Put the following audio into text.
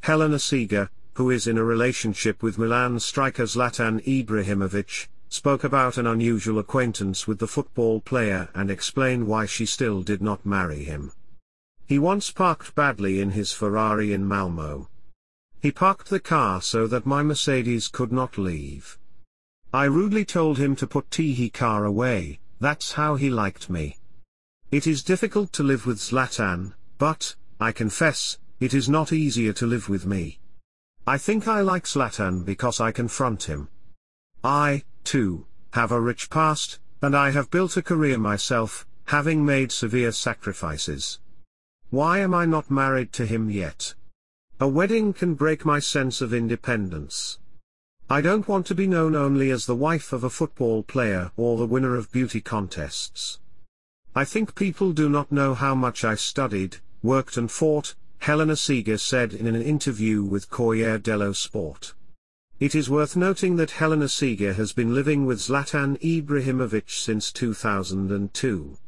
Helena Seger, who is in a relationship with Milan striker Zlatan Ibrahimovic, spoke about an unusual acquaintance with the football player and explained why she still did not marry him. He once parked badly in his Ferrari in Malmo. He parked the car so that my Mercedes could not leave. I rudely told him to put the car away. That's how he liked me. It is difficult to live with Zlatan, but, I confess, it is not easier to live with me. I think I like Zlatan because I confront him. I, too, have a rich past, and I have built a career myself, having made severe sacrifices. Why am I not married to him yet? A wedding can break my sense of independence. I don't want to be known only as the wife of a football player or the winner of beauty contests. I think people do not know how much I studied, worked and fought, Helena Seger said in an interview with Corriere dello Sport. It is worth noting that Helena Seger has been living with Zlatan Ibrahimovic since 2002.